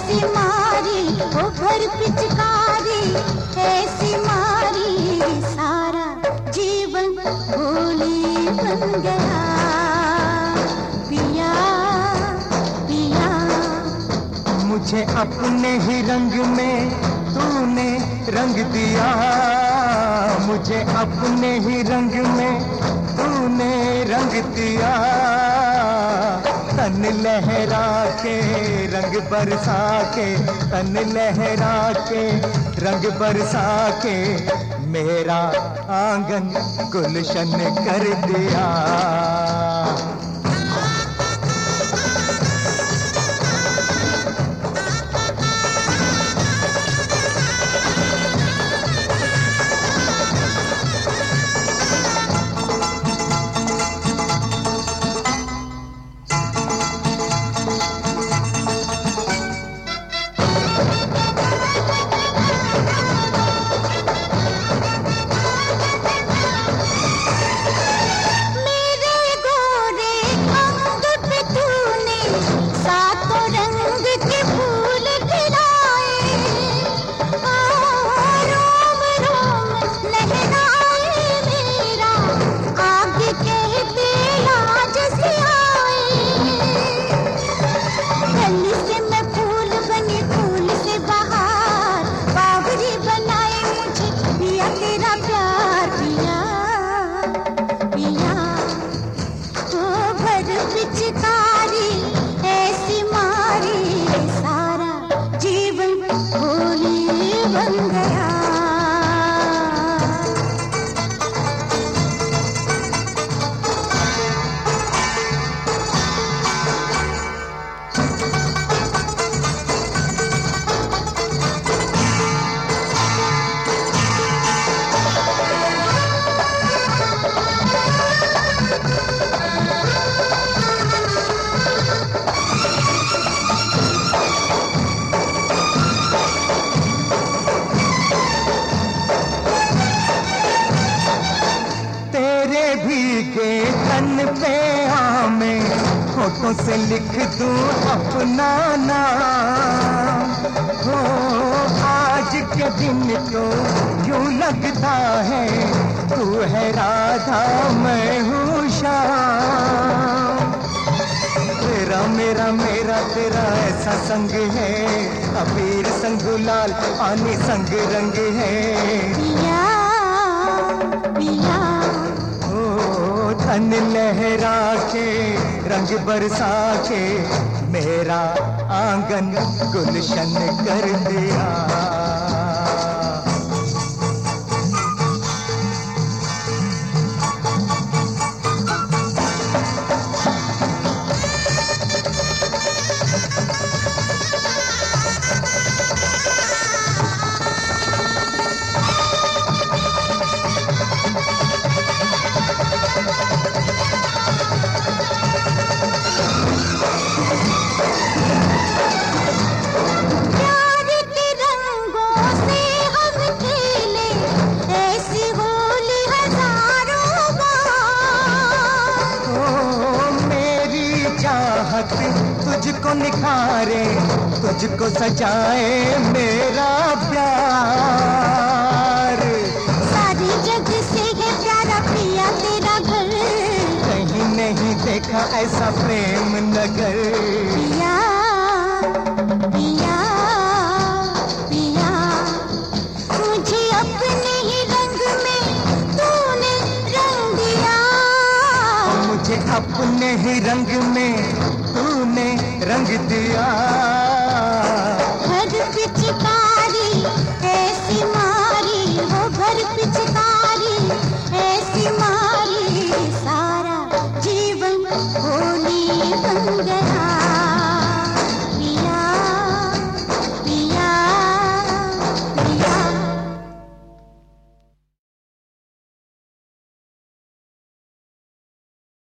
ऐसी मारी वो भर पिचकारी, ऐसी मारी सारा जीवन होली बन गया। पिया पिया मुझे अपने ही रंग में तूने रंग दिया, मुझे अपने ही रंग में तूने रंग दिया। तन लहरा के रंग बरसा के, तन लहरा के रंग बरसा के मेरा आंगन गुलशन कर दिया। भीगे तन पे आमे होठों से लिख दूं अपना नाम। हो आज के दिन तो यूं लगता है तू है राधा मैं हूँ श्याम। तेरा मेरा मेरा तेरा ऐसा संग है, अबीर संग गुलाल पानी संग रंग है। पिया पिया तन लहरा के रंग बरसा के मेरा आंगन गुलशन कर दिया। तुझको निखारे तुझको सजाए मेरा प्यार। सारी जग से है प्यारा पिया तेरा घर, कहीं नहीं देखा ऐसा प्रेम नगर। पिया पिया पिया मुझे अपने ही रंग में तूने रंग दिया, मुझे अपने ही रंग में तूने रंग दिया। हर पिचकारी